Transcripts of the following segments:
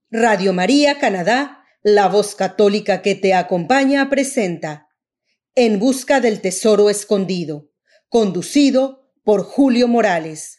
Radio María Canadá, la voz católica que te acompaña, presenta En busca del tesoro escondido, conducido por Julio Morales.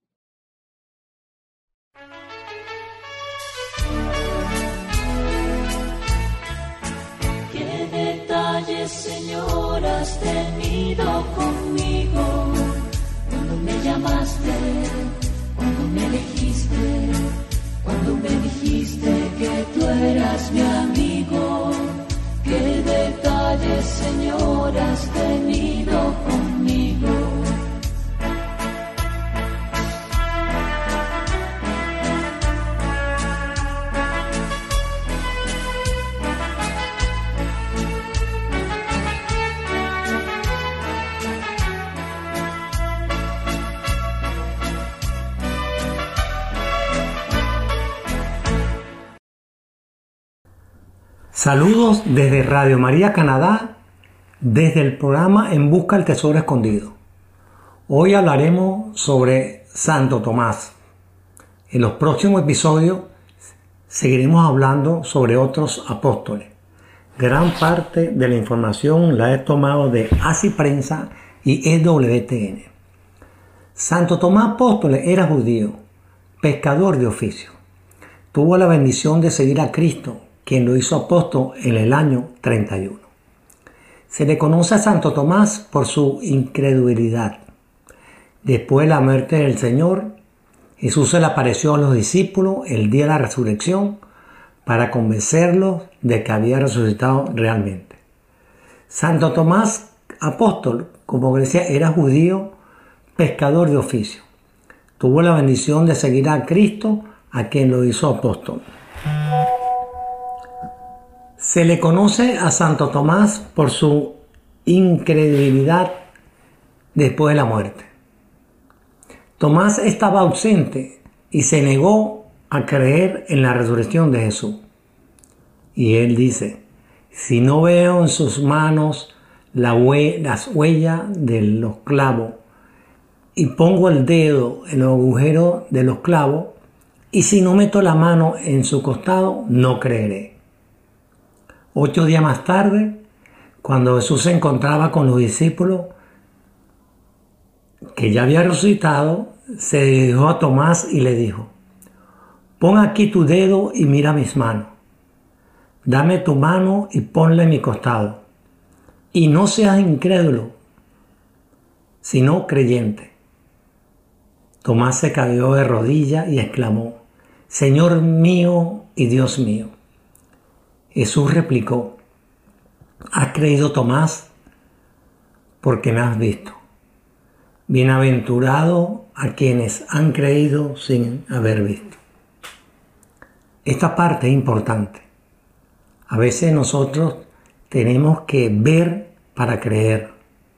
Qué detalles, Señor, has tenido conmigo, cuando me llamaste, cuando me elegiste, cuando me dijiste que tú eras mi amigo. Qué detalles, Señor, has tenido conmigo. Saludos desde Radio María Canadá, desde el programa En Busca del Tesoro Escondido. Hoy hablaremos sobre Santo Tomás. En los próximos episodios seguiremos hablando sobre otros apóstoles. Gran parte de la información la he tomado de Así Prensa y EWTN. Santo Tomás Apóstol era judío, pescador de oficio. Tuvo la bendición de seguir a Cristo, quien lo hizo apóstol en el año 31. Se le conoce a Santo Tomás por su incredulidad. Después de la muerte del Señor, Jesús se le apareció a los discípulos el día de la resurrección para convencerlos de que había resucitado realmente. Santo Tomás apóstol, como decía, era judío, pescador de oficio. Tuvo la bendición de seguir a Cristo, a quien lo hizo apóstol. Se le conoce a Santo Tomás por su incredulidad después de la muerte. Tomás estaba ausente y se negó a creer en la resurrección de Jesús. Y él dice: si no veo en sus manos las huellas de los clavos y pongo el dedo en los agujeros de los clavos, y si no meto la mano en su costado, no creeré. 8 días más tarde, cuando Jesús se encontraba con los discípulos que ya había resucitado, se dirigió a Tomás y le dijo: pon aquí tu dedo y mira mis manos. Dame tu mano y ponla en mi costado. Y no seas incrédulo, sino creyente. Tomás se cayó de rodillas y exclamó: Señor mío y Dios mío. Jesús replicó: ¿has creído, Tomás? Porque me has visto. Bienaventurado a quienes han creído sin haber visto. Esta parte es importante. A veces nosotros tenemos que ver para creer.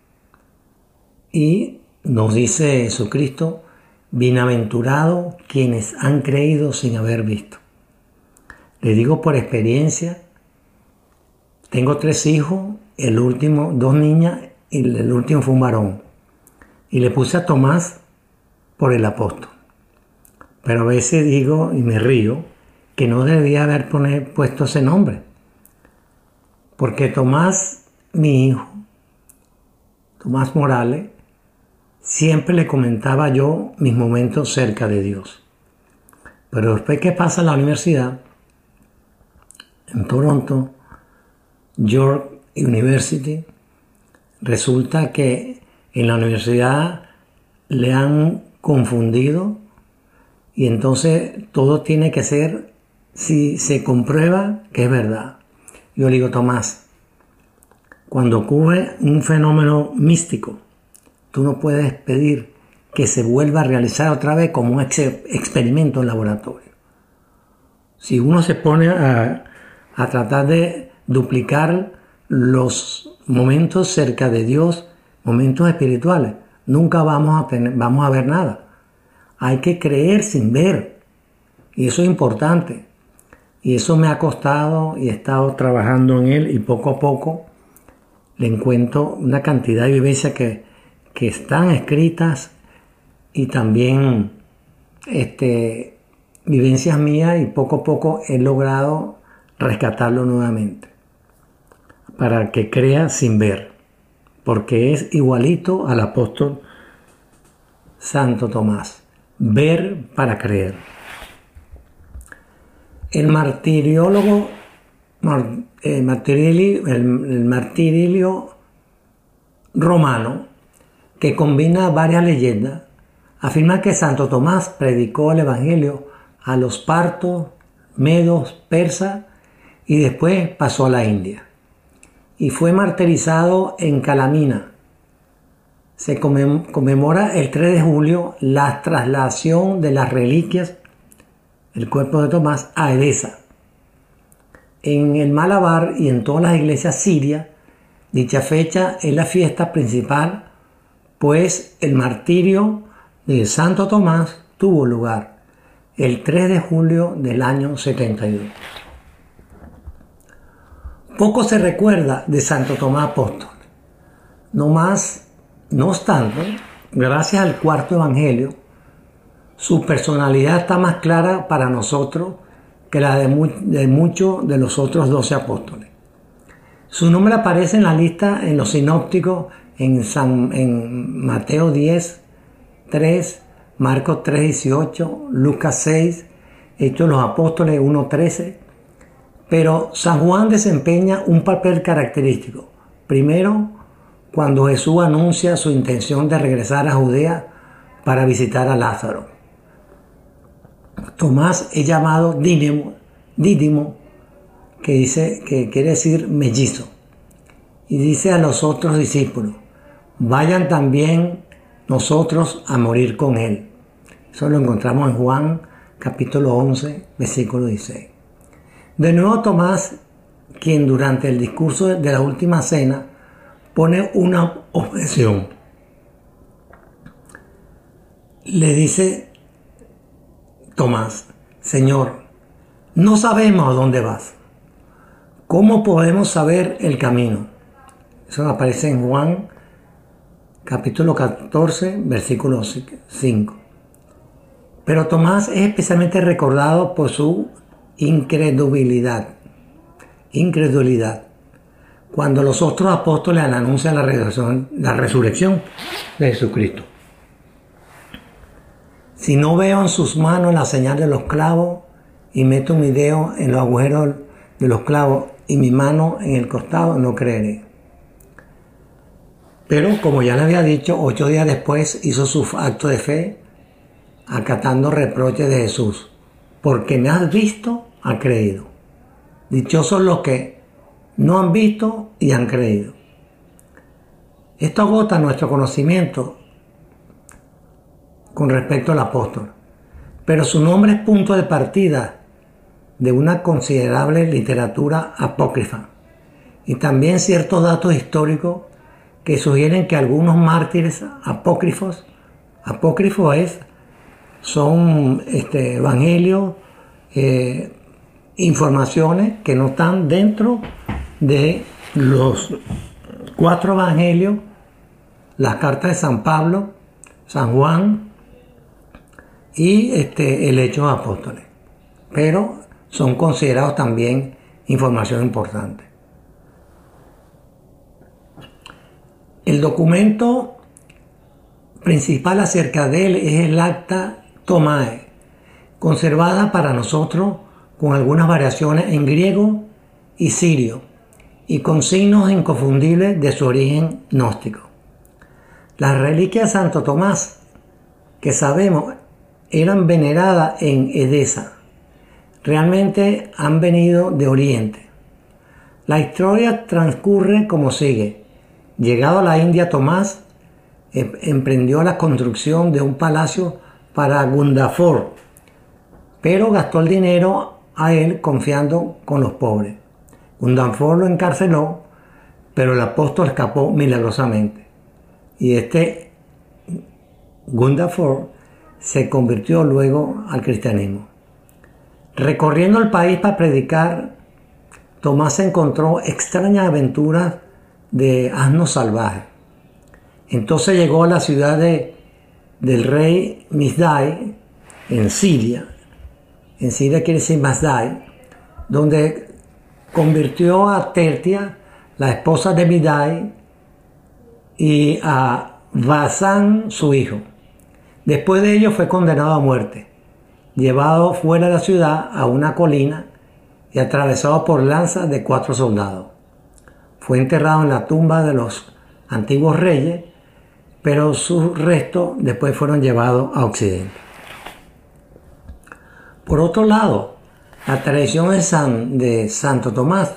Y nos dice Jesucristo: bienaventurado quienes han creído sin haber visto. Le digo por experiencia, tengo 3 hijos, el último 2 niñas y el último fue un varón. Y le puse a Tomás por el apóstol. Pero a veces digo y me río que no debía haber puesto ese nombre. Porque Tomás, mi hijo, Tomás Morales, siempre le comentaba yo mis momentos cerca de Dios. Pero después que pasa a la universidad, en Toronto, York University, resulta que en la universidad le han confundido y entonces todo tiene que ser si se comprueba que es verdad. Yo le digo: Tomás, cuando ocurre un fenómeno místico, tú no puedes pedir que se vuelva a realizar otra vez como un experimento en laboratorio. Si uno se pone a tratar de duplicar los momentos cerca de Dios, momentos espirituales, nunca vamos a ver nada. Hay que creer sin ver, y eso es importante. Y eso me ha costado y he estado trabajando en él, y poco a poco le encuentro una cantidad de vivencias que están escritas y también vivencias mías y poco a poco he logrado rescatarlo nuevamente para que crea sin ver, porque es igualito al apóstol Santo Tomás. Ver para creer. El martirilio romano, que combina varias leyendas, afirma que Santo Tomás predicó el Evangelio a los partos, medos, persas y después pasó a la India. Y fue martirizado en Calamina. Se conmemora el 3 de julio la traslación de las reliquias, el cuerpo de Tomás, a Edesa. En el Malabar y en todas las iglesias sirias, dicha fecha es la fiesta principal, pues el martirio de Santo Tomás tuvo lugar el 3 de julio del año 72. Poco se recuerda de Santo Tomás Apóstol. No obstante, gracias al cuarto evangelio, su personalidad está más clara para nosotros que la de muchos de los otros 12 apóstoles. Su nombre aparece en la lista en los sinópticos en Mateo 10, 3, Marcos 3, 18, Lucas 6, Hechos de los Apóstoles 1, 13. Pero San Juan desempeña un papel característico. Primero, cuando Jesús anuncia su intención de regresar a Judea para visitar a Lázaro. Tomás es llamado Dídimo, que quiere decir mellizo. Y dice a los otros discípulos, vayan también nosotros a morir con él. Eso lo encontramos en Juan capítulo 11, versículo 16. De nuevo Tomás, quien durante el discurso de la última cena pone una objeción. Le dice Tomás, Señor, no sabemos a dónde vas. ¿Cómo podemos saber el camino? Eso aparece en Juan capítulo 14, versículo 5. Pero Tomás es especialmente recordado por su incredulidad. Cuando los otros apóstoles le anuncian la resurrección de Jesucristo. Si no veo en sus manos la señal de los clavos y meto mi dedo en los agujeros de los clavos y mi mano en el costado, no creeré. Pero como ya le había dicho, 8 días después hizo su acto de fe acatando reproches de Jesús. Porque me has visto, has creído. Dichosos los que no han visto y han creído. Esto agota nuestro conocimiento con respecto al apóstol, pero su nombre es punto de partida de una considerable literatura apócrifa y también ciertos datos históricos que sugieren que algunos mártires apócrifos son evangelios, informaciones que no están dentro de los 4 evangelios, las cartas de San Pablo, San Juan y el Hechos de los Apóstoles, pero son considerados también información importante. El documento principal acerca de él es el Acta Tomae, conservada para nosotros con algunas variaciones en griego y sirio y con signos inconfundibles de su origen gnóstico. Las reliquias de Santo Tomás, que sabemos eran veneradas en Edesa, realmente han venido de Oriente. La historia transcurre como sigue. Llegado a la India, Tomás emprendió la construcción de un palacio para Gundafor, pero gastó el dinero a él confiando con los pobres. Gundafor lo encarceló, pero el apóstol escapó milagrosamente. Y Gundafor se convirtió luego al cristianismo. Recorriendo el país para predicar, Tomás encontró extrañas aventuras de asnos salvajes. Entonces llegó a la ciudad del rey Misdai, en Siria, en Siria quiere decir Masdai, donde convirtió a Tertia, la esposa de Midai, y a Basán, su hijo. Después de ello fue condenado a muerte, llevado fuera de la ciudad a una colina y atravesado por lanzas de 4 soldados. Fue enterrado en la tumba de los antiguos reyes, pero sus restos después fueron llevados a Occidente. Por otro lado, la tradición de Santo Tomás,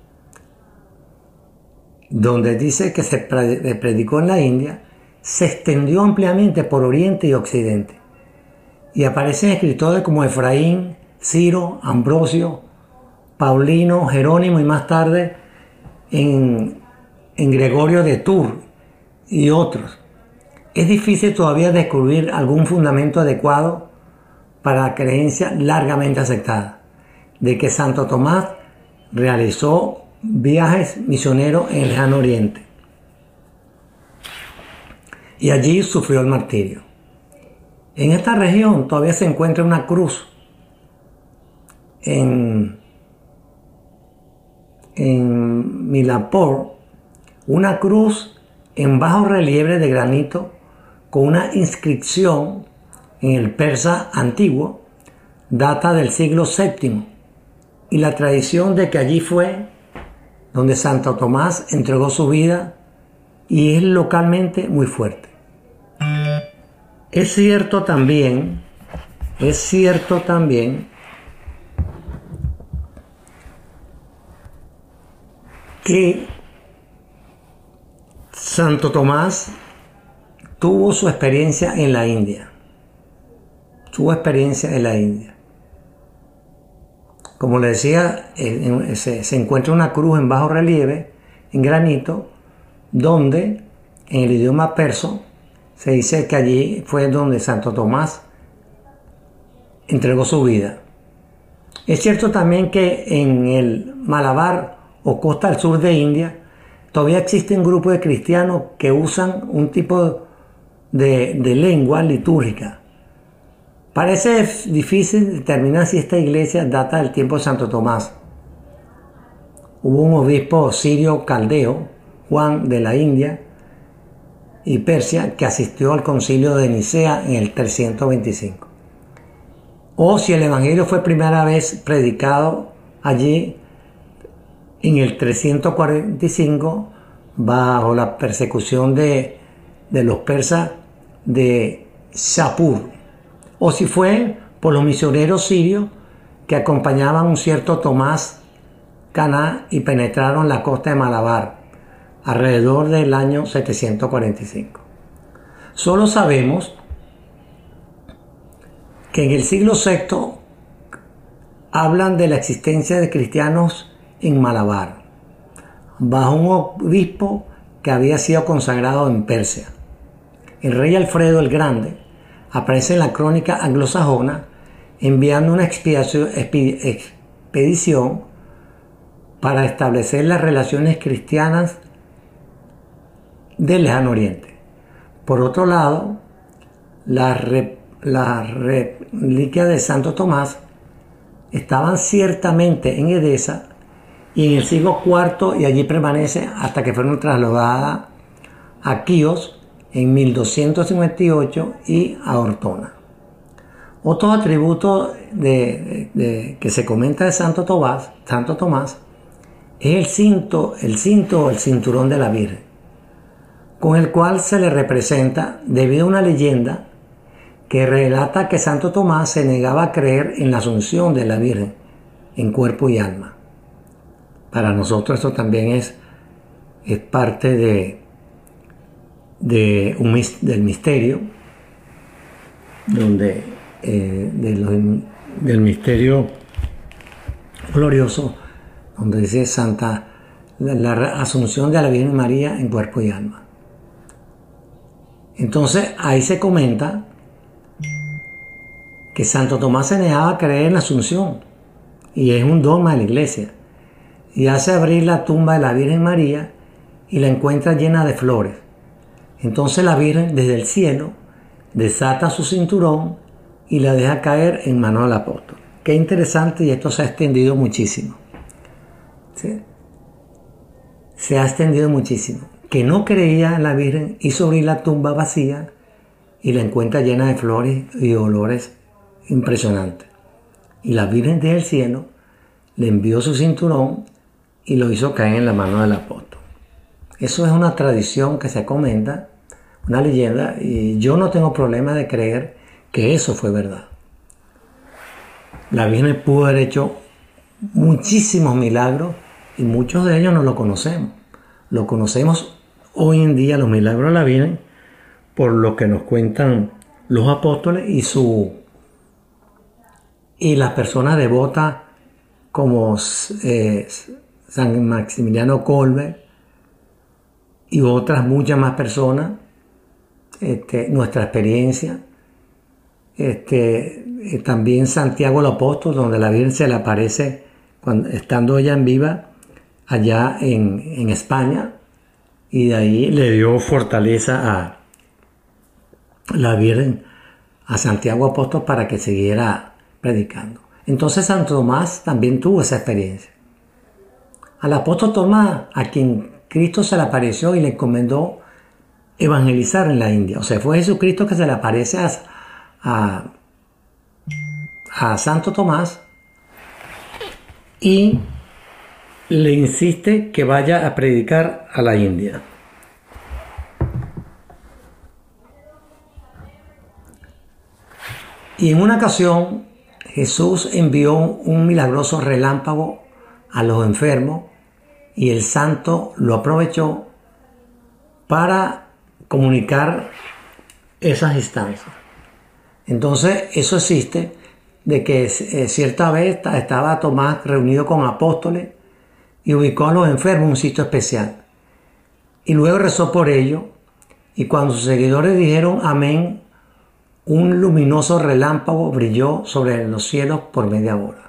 donde dice que se predicó en la India, se extendió ampliamente por Oriente y Occidente. Y aparecen escritores como Efraín, Ciro, Ambrosio, Paulino, Jerónimo y más tarde en Gregorio de Tours y otros. Es difícil todavía descubrir algún fundamento adecuado para la creencia largamente aceptada de que Santo Tomás realizó viajes misioneros en el Lejano Oriente y allí sufrió el martirio. En esta región todavía se encuentra una cruz en Milapur, una cruz en bajo relieve de granito con una inscripción en el persa antiguo, data del siglo VII, y la tradición de que allí fue donde Santo Tomás entregó su vida y es localmente muy fuerte. Es cierto también que Santo Tomás tuvo su experiencia en la India. Como le decía, se encuentra una cruz en bajo relieve, en granito, donde en el idioma perso se dice que allí fue donde Santo Tomás entregó su vida. Es cierto también que en el Malabar o costa del sur de India todavía existen grupos de cristianos que usan un tipo de lengua litúrgica. Parece difícil determinar si esta iglesia data del tiempo de Santo Tomás. Hubo un obispo sirio caldeo, Juan de la India y Persia, que asistió al concilio de Nicea en el 325. O si el evangelio fue primera vez predicado allí en el 345 bajo la persecución de los persas de Shapur, o si fue por los misioneros sirios que acompañaban a un cierto Tomás Caná y penetraron la costa de Malabar alrededor del año 745. Solo sabemos que en el siglo VI hablan de la existencia de cristianos en Malabar, bajo un obispo que había sido consagrado en Persia. El rey Alfredo el Grande aparece en la crónica anglosajona enviando una expedición para establecer las relaciones cristianas del Lejano Oriente. Por otro lado, las reliquias de Santo Tomás estaban ciertamente en Edesa y en el siglo IV, y allí permanece hasta que fueron trasladadas a Quíos en 1258 y a Ortona. Otro atributo que se comenta de Santo Tomás es el cinturón de la Virgen, con el cual se le representa debido a una leyenda que relata que Santo Tomás se negaba a creer en la asunción de la Virgen en cuerpo y alma. Para nosotros esto también es parte del misterio, del misterio glorioso, donde dice la asunción de la Virgen María en cuerpo y alma. Entonces ahí se comenta que Santo Tomás se negaba a creer en la asunción, y es un dogma de la iglesia, y hace abrir la tumba de la Virgen María y la encuentra llena de flores. Entonces la Virgen desde el cielo desata su cinturón y la deja caer en manos del apóstol. qué interesante, y esto se ha extendido muchísimo. ¿Sí? Se ha extendido muchísimo. Que no creía en la Virgen hizo abrir la tumba vacía y la encuentra llena de flores y olores impresionantes. Y la Virgen del cielo le envió su cinturón y lo hizo caer en la mano del apóstol. Eso es una tradición que se comenta, una leyenda, y yo no tengo problema de creer que eso fue verdad. La Virgen pudo haber hecho muchísimos milagros y muchos de ellos no lo conocemos. Lo conocemos hoy en día, los milagros de la Virgen, por lo que nos cuentan los apóstoles y las personas devotas como San Maximiliano Kolbe y otras muchas más personas. Nuestra experiencia, también Santiago el Apóstol, donde la Virgen se le aparece estando ella en viva allá en España, y de ahí le dio fortaleza a la Virgen, a Santiago Apóstol, para que siguiera predicando. Entonces Santo Tomás también tuvo esa experiencia. Al apóstol Tomás, a quien Cristo se le apareció y le encomendó evangelizar en la India. O sea, fue Jesucristo que se le aparece a Santo Tomás y le insiste que vaya a predicar a la India. Y en una ocasión Jesús envió un milagroso relámpago a los enfermos y el santo lo aprovechó para comunicar esas instancias. Entonces eso existe, de que cierta vez estaba Tomás reunido con apóstoles y ubicó a los enfermos en un sitio especial y luego rezó por ellos, y cuando sus seguidores dijeron amén, un luminoso relámpago brilló sobre los cielos por media hora.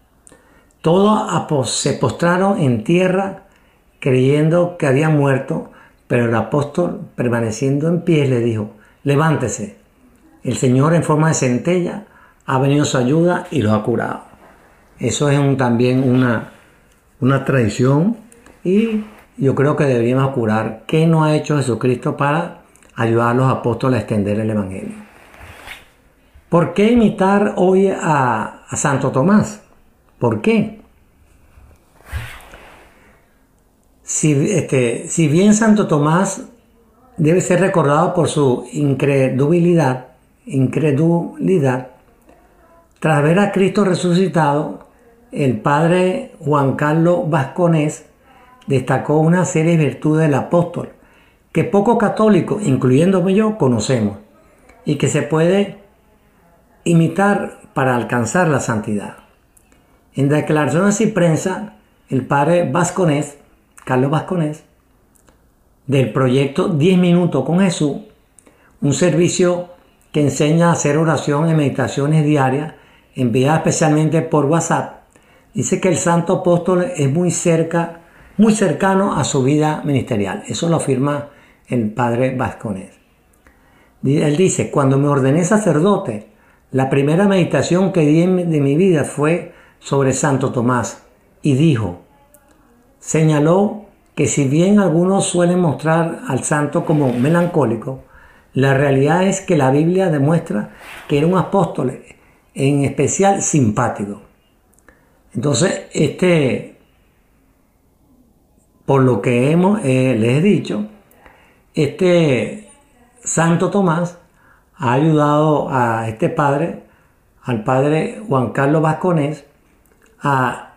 Todos se postraron en tierra creyendo que habían muerto, pero el apóstol, permaneciendo en pie, le dijo: levántese, el Señor en forma de centella ha venido a su ayuda y los ha curado. Eso es también una tradición, y yo creo que deberíamos curar qué no ha hecho Jesucristo para ayudar a los apóstoles a extender el Evangelio. ¿Por qué imitar hoy a Santo Tomás? ¿Por qué? Si bien Santo Tomás debe ser recordado por su incredulidad, tras ver a Cristo resucitado, el padre Juan Carlos Vasconés destacó una serie de virtudes del apóstol que pocos católicos, incluyéndome yo, conocemos y que se puede imitar para alcanzar la santidad. En declaraciones y prensa, el padre Vasconés, Carlos Vasconés, del proyecto 10 minutos con Jesús, un servicio que enseña a hacer oración y meditaciones diarias enviadas especialmente por WhatsApp, dice que el santo apóstol es muy cercano a su vida ministerial. Eso lo afirma el padre Vasconés. Él dice: cuando me ordené sacerdote, la primera meditación que di de mi vida fue sobre Santo Tomás, y señaló que si bien algunos suelen mostrar al santo como melancólico, la realidad es que la Biblia demuestra que era un apóstol, en especial simpático. Entonces, por lo que les he dicho, Santo Tomás ha ayudado a al padre Juan Carlos Vasconés, a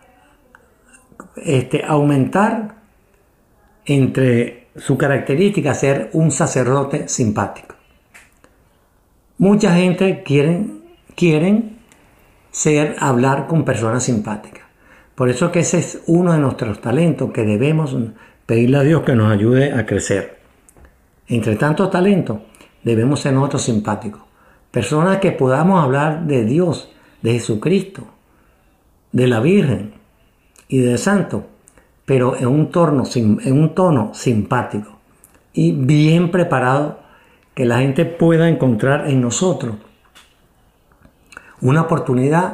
aumentar entre su característica ser un sacerdote simpático. Mucha gente quieren hablar con personas simpáticas. Por eso que ese es uno de nuestros talentos que debemos pedirle a Dios que nos ayude a crecer. Entre tantos talentos, debemos ser nosotros simpáticos. Personas que podamos hablar de Dios, de Jesucristo, de la Virgen y del Santo, pero en un tono simpático y bien preparado, que la gente pueda encontrar en nosotros una oportunidad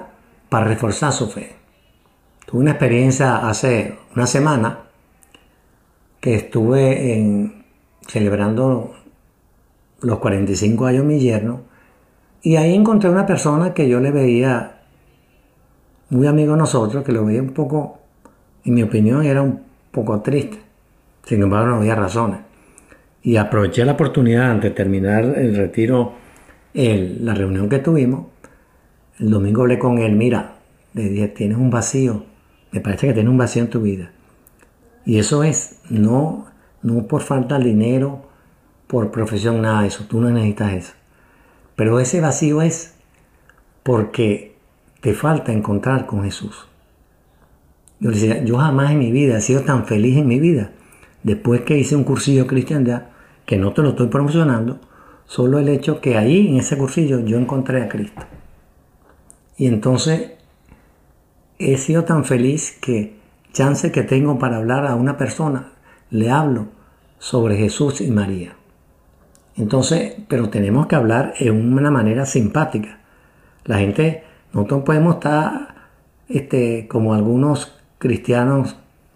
para reforzar su fe. Tuve una experiencia hace una semana que estuve celebrando los 45 años de mi yerno, y ahí encontré una persona que yo le veía muy amigo de nosotros, que lo veía un poco, en mi opinión, era un poco triste. Sin embargo, no había razones. Y aproveché la oportunidad antes de terminar el retiro, la reunión que tuvimos. El domingo hablé con él. Mira, le dije, tienes un vacío. Me parece que tienes un vacío en tu vida. Y eso es, no por falta de dinero, por profesión, nada de eso. Tú no necesitas eso. Pero ese vacío es porque te falta encontrar con Jesús. Yo le decía, yo jamás en mi vida he sido tan feliz en mi vida. Después que hice un cursillo de cristiandad, que no te lo estoy promocionando, solo el hecho que ahí, en ese cursillo, yo encontré a Cristo. Y entonces he sido tan feliz que chance que tengo para hablar a una persona, le hablo sobre Jesús y María. Entonces, pero tenemos que hablar en una manera simpática. La gente, nosotros podemos estar como algunos cristianos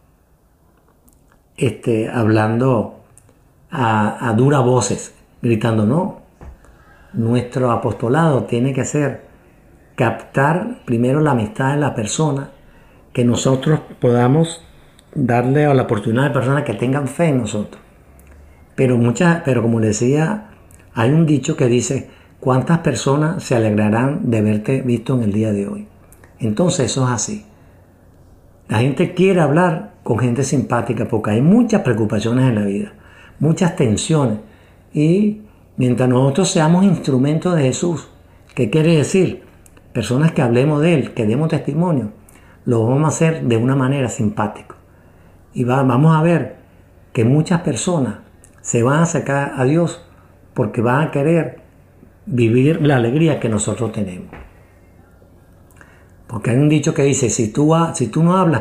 hablando a duras voces, gritando. No. Nuestro apostolado tiene que ser captar primero la amistad de la persona, que nosotros podamos darle la oportunidad a personas que tengan fe en nosotros. Pero como les decía, hay un dicho que dice, ¿cuántas personas se alegrarán de verte visto en el día de hoy? Entonces eso es así. La gente quiere hablar con gente simpática porque hay muchas preocupaciones en la vida, muchas tensiones. Y mientras nosotros seamos instrumentos de Jesús, ¿qué quiere decir? Personas que hablemos de Él, que demos testimonio, lo vamos a hacer de una manera simpática. Y vamos a ver que muchas personas se van a acercar a Dios porque van a querer vivir la alegría que nosotros tenemos. Porque hay un dicho que dice, si tú no hablas,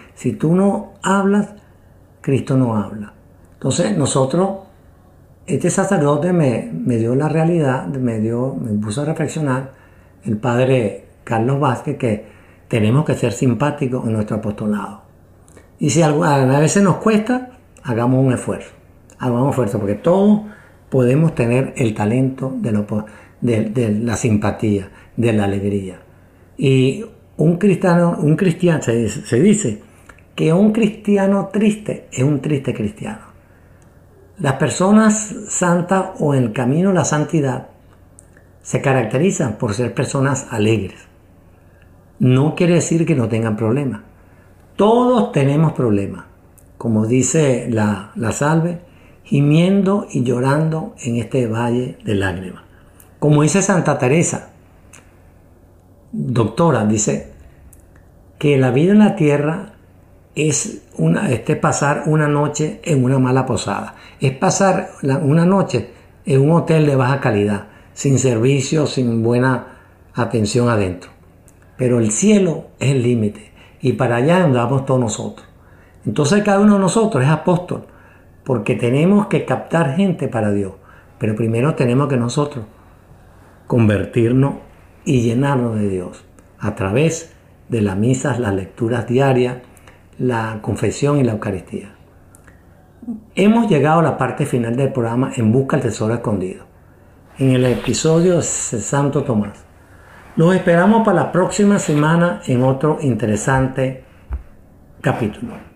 Cristo no habla. Entonces nosotros, este sacerdote me dio la realidad, me puso a reflexionar, el padre Carlos Vázquez, que tenemos que ser simpáticos en nuestro apostolado. Y si a veces nos cuesta, hagamos un esfuerzo. Porque todos podemos tener el talento de la simpatía, de la alegría. Y un cristiano se dice que un cristiano triste es un triste cristiano. Las personas santas o en el camino a la santidad se caracterizan por ser personas alegres. No quiere decir que no tengan problemas. Todos tenemos problemas. Como dice la salve, gimiendo y llorando en este valle de lágrimas. Como dice Santa Teresa, doctora, dice que la vida en la tierra es pasar una noche en una mala posada. Es pasar una noche en un hotel de baja calidad, sin servicio, sin buena atención adentro. Pero el cielo es el límite y para allá andamos todos nosotros. Entonces cada uno de nosotros es apóstol porque tenemos que captar gente para Dios. Pero primero tenemos que nosotros convertirnos y llenarnos de Dios a través de las misas, las lecturas diarias, la confesión y la Eucaristía. Hemos llegado a la parte final del programa En Busca del Tesoro Escondido, en el episodio de Santo Tomás. Los esperamos para la próxima semana en otro interesante capítulo.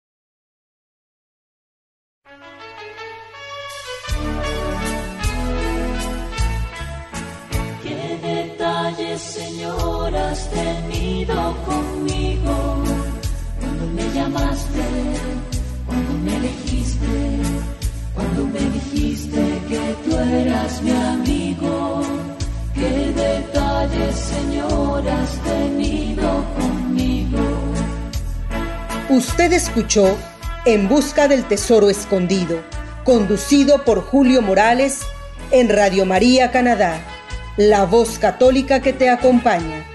Señor, has tenido conmigo cuando me llamaste, cuando me elegiste, cuando me dijiste que tú eras mi amigo. Qué detalles, Señor, has tenido conmigo. Usted escuchó En Busca del Tesoro Escondido, conducido por Julio Morales en Radio María Canadá. La voz católica que te acompaña.